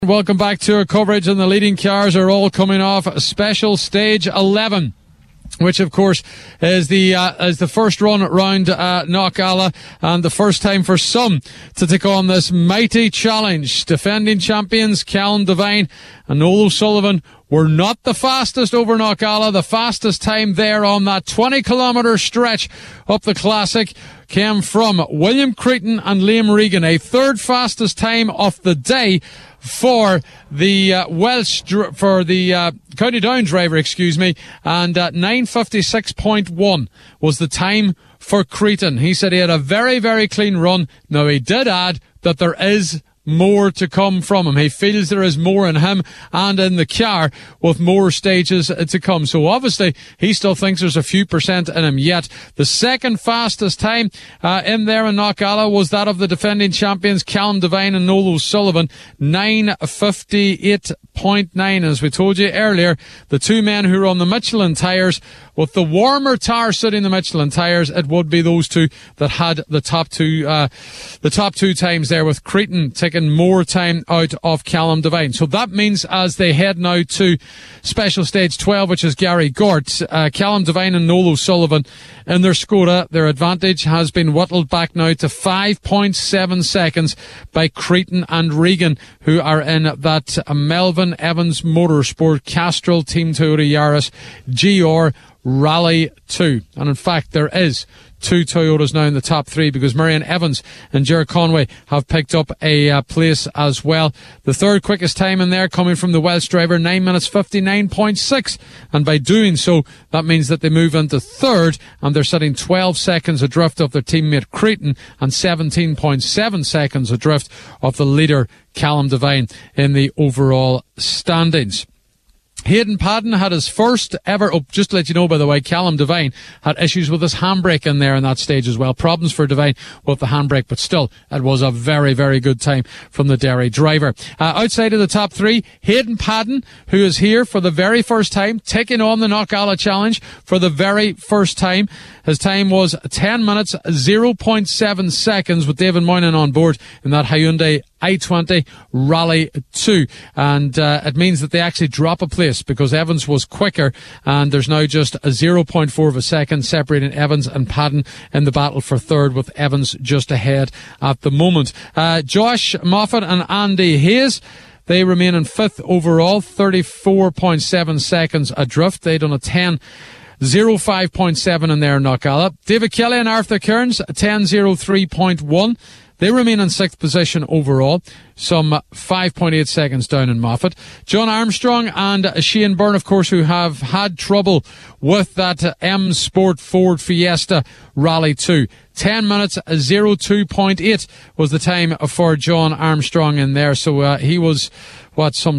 Welcome back to our coverage, and the leading cars are all coming off special stage 11, which of course is the first run round Knockalla, and the first time for some to take on this mighty challenge. Defending champions Callum Devine and Noel O'Sullivan were not the fastest over Knockalla. The fastest time there on that 20-kilometre stretch up the classic came from William Cretan and Liam Regan, a third fastest time of the day for the County Down driver, and 9:56.1 was the time for Cretan. He said he had a very, very clean run. Now, he did add that there is more to come from him. He feels there is more in him and in the car, with more stages to come. So obviously he still thinks there's a few percent in him yet. The second fastest time in there in Knockalla was that of the defending champions Callum Devine and Noel O'Sullivan, 9:58.9. As we told you earlier, the two men who are on the Michelin tyres, with the warmer tar suiting the Michelin tyres, it would be those two that had the top two times there, with Cretan taking more time out of Callum Devine. So that means as they head now to special stage 12, which is Gary Gort, Callum Devine and Noel O'Sullivan in their Skoda, their advantage has been whittled back now to 5.7 seconds by Cretan and Regan, who are in that Melvin Evans Motorsport Castrol Team Toyota Yaris GR Rally 2. And in fact, there is two Toyotas now in the top three, because Marion Evans and Ger Conway have picked up a place as well. The third quickest time in there coming from the Welsh driver, 9:59.6. And by doing so, that means that they move into third, and they're sitting 12 seconds adrift of their teammate Cretan and 17.7 seconds adrift of the leader Callum Devine in the overall standings. Hayden Padden had his first ever, just to let you know, by the way, Callum Devine had issues with his handbrake in there in that stage as well. Problems for Devine with the handbrake, but still, it was a very, very good time from the Derry driver. Outside of the top three, Hayden Padden, who is here for the very first time, taking on the Knockalla Challenge for the very first time. His time was 10 minutes, 0.7 seconds, with David Moynihan on board in that Hyundai i20 Rally 2. And it means that they actually drop a place, because Evans was quicker, and there's now just a 0.4 of a second separating Evans and Padden in the battle for third, with Evans just ahead at the moment. Josh Moffat and Andy Hayes, they remain in fifth overall, 34.7 seconds adrift. They done a 10.05.7 in there in Knockalla. David Kelly and Arthur Kearns, 10.03.1. They remain in sixth position overall, some 5.8 seconds down in Moffat. John Armstrong and Shane Byrne, of course, who have had trouble with that M Sport Ford Fiesta Rally 2. 10 minutes, 02.8 was the time for John Armstrong in there. So he was, some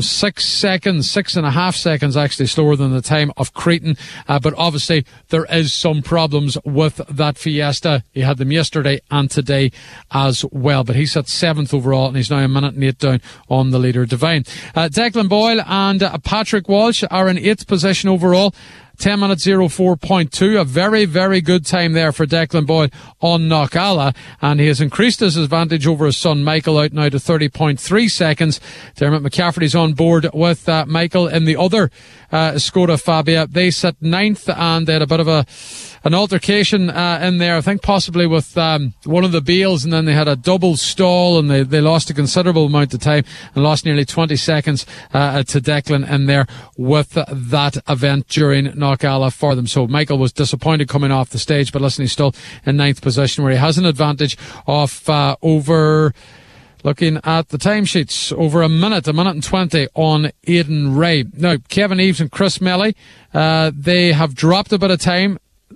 6.5 seconds actually slower than the time of Cretan. But obviously there is some problems with that Fiesta. He had them yesterday and today as well. But he's at seventh overall, and he's now a minute and 8 down on the leader Devine. Declan Boyle and Patrick Walsh are in 8th position overall. 10 minutes 04.2, a very, very good time there for Declan Boyle on Knockalla, and he has increased his advantage over his son Michael out now to 30.3 seconds. Dermot McCafferty's on board with Michael in the other Skoda Fabia. They sit 9th, and they had a bit of an altercation in there, I think possibly with one of the Beals, and then they had a double stall, and they lost a considerable amount of time and lost nearly 20 seconds to Declan in there with that event during Knockalla for them. So Michael was disappointed coming off the stage, but listen, he's still in 9th position, where he has an advantage of over, looking at the timesheets, over a minute and 20 on Aidan Ray. Now, Kevin Eves and Chris Melly, they have dropped a bit of time.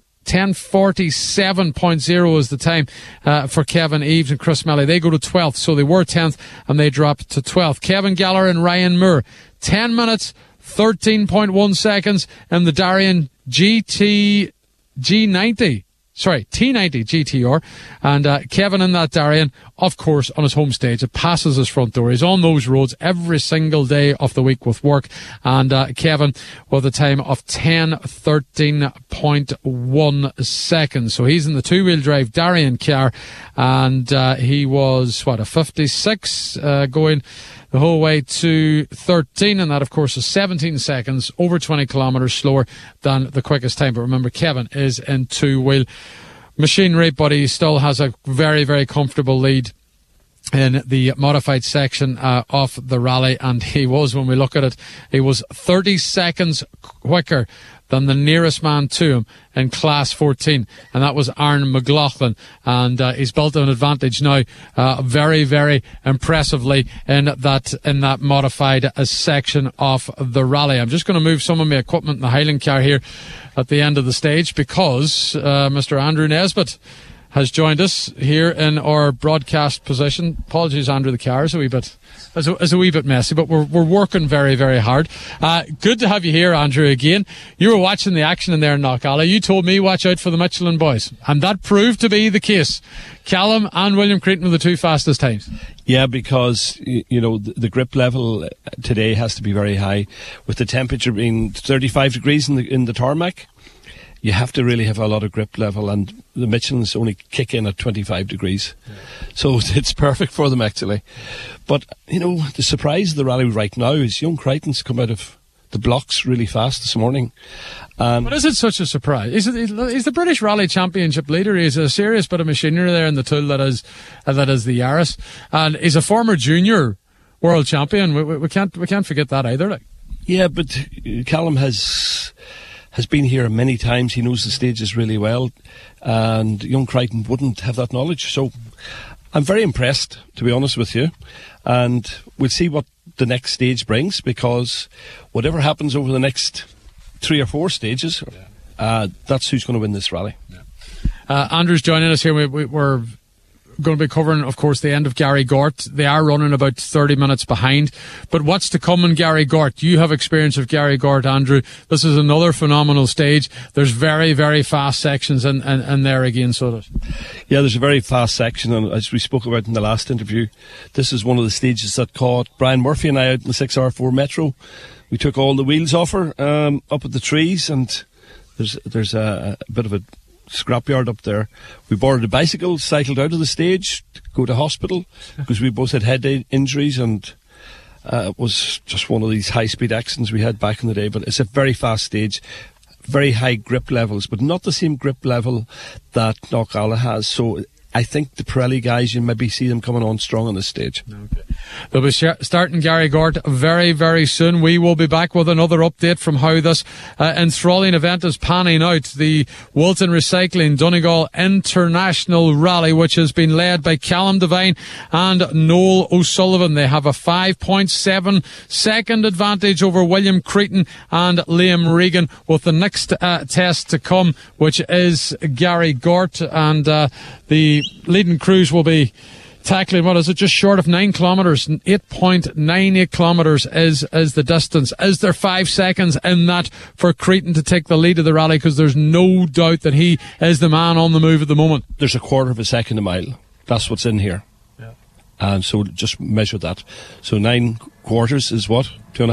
10:47.0 is the time for Kevin Eves and Chris Melly. They go to 12th, so they were 10th and they dropped to 12th. Kevin Galler and Ryan Moore, 10 minutes, 13.1 seconds in the Darien T90 GTR, and Kevin in that Darien, of course, on his home stage. It passes his front door. He's on those roads every single day of the week with work, and Kevin with a time of 10:13.1 seconds. So he's in the two-wheel drive Darien car, and he was, a 56 going the whole way to 13, and that, of course, is 17 seconds, over 20 kilometres slower than the quickest time. But remember, Kevin is in two-wheel machinery, but he still has a very, very comfortable lead in the modified section of the rally, and he was, when we look at it, he was 30 seconds quicker than the nearest man to him in Class 14, and that was Aaron McLaughlin, and he's built an advantage now very, very impressively in that modified section of the rally. I'm just going to move some of my equipment in the Highland car here at the end of the stage, because Mr. Andrew Nesbitt has joined us here in our broadcast position. Apologies, Andrew, the car is a wee bit messy, but we're working very, very hard. Good to have you here, Andrew, again. You were watching the action in there in Knockalla. You told me watch out for the Michelin boys, and that proved to be the case. Callum and William Creighton were the two fastest times. Yeah, because, you know, the grip level today has to be very high. With the temperature being 35 degrees in the tarmac, you have to really have a lot of grip level, and the Michelins only kick in at 25 degrees. Yeah. So it's perfect for them, actually. But, you know, the surprise of the rally right now is young Crichton's come out of the blocks really fast this morning. But is it such a surprise? He's the British Rally Championship leader. He's a serious bit of machinery there in the tool that is the Yaris. And he's a former junior world champion. We can't forget that either. Like. Yeah, but Callum has been here many times. He knows the stages really well, and young Crichton wouldn't have that knowledge. So I'm very impressed, to be honest with you, and we'll see what the next stage brings, because whatever happens over the next 3 or 4 stages, that's who's going to win this rally. Yeah. Andrew's joining us here. We're going to be covering, of course, the end of Gary Gort. They are running about 30 minutes behind. But what's to come in Gary Gort? You have experience of Gary Gort, Andrew. This is another phenomenal stage. There's very, very fast sections in there again, so there's. Yeah, there's a very fast section, and as we spoke about in the last interview, this is one of the stages that caught Brian Murphy and I out in the 6R4 Metro. We took all the wheels off her up at the trees, and there's a bit of a scrapyard up there. We borrowed a bicycle, cycled out of the stage to go to hospital because we both had head injuries, and it was just one of these high-speed accidents we had back in the day. But it's a very fast stage, very high grip levels, but not the same grip level that Knockalla has. So I think the Pirelli guys, you maybe see them coming on strong on this stage. Okay. They'll be starting Gary Gort very, very soon. We will be back with another update from how this enthralling event is panning out. The Wilton Recycling Donegal International Rally, which has been led by Callum Devine and Noel O'Sullivan. They have a 5.7 second advantage over William Creighton and Liam Regan, with the next test to come, which is Gary Gort, and the leading crews will be tackling, what is it, just short of 9 kilometres. 8.98 kilometres is the distance. Is there 5 seconds in that for Creighton to take the lead of the rally? Because there's no doubt that he is the man on the move at the moment. There's a quarter of a second a mile. That's what's in here. Yeah. And so just measure that. So 9 quarters is what?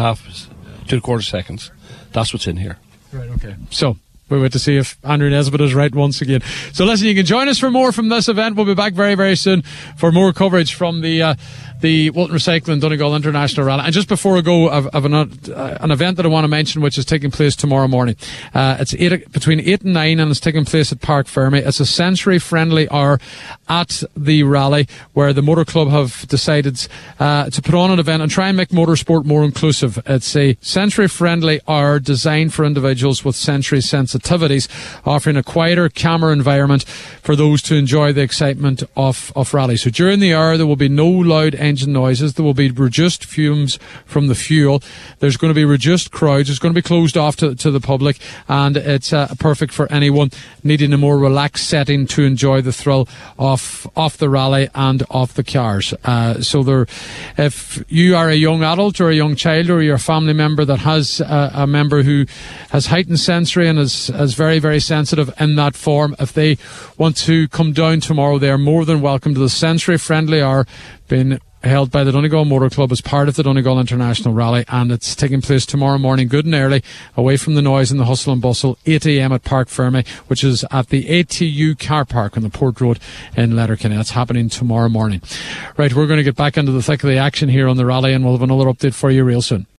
2.25 seconds. That's what's in here. Right, okay. So we wait to see if Andrew Nesbitt is right once again. So listen, you can join us for more from this event. We'll be back very, very soon for more coverage from the Wilton Recycling Donegal International Rally. And just before I go, I've an event that I want to mention, which is taking place tomorrow morning. It's between 8 and 9, and it's taking place at Park Fermy. It's a sensory-friendly hour at the rally, where the Motor Club have decided to put on an event and try and make motorsport more inclusive. It's a sensory-friendly hour designed for individuals with sensory sensitivities, offering a quieter, calmer environment for those to enjoy the excitement of rally. So during the hour, there will be no loud engine noises. There will be reduced fumes from the fuel. There's going to be reduced crowds. It's going to be closed off to the public, and it's perfect for anyone needing a more relaxed setting to enjoy the thrill of the rally and of the cars. So if you are a young adult or a young child, or you're a family member that has a member who has heightened sensory and is very, very sensitive in that form, if they want to come down tomorrow, they are more than welcome to the sensory friendly hour being held by the Donegal Motor Club as part of the Donegal International Rally, and it's taking place tomorrow morning, good and early, away from the noise and the hustle and bustle, 8 a.m. at Park Ferme, which is at the ATU car park on the Port Road in Letterkenny. That's happening tomorrow morning. Right, we're going to get back into the thick of the action here on the rally, and we'll have another update for you real soon.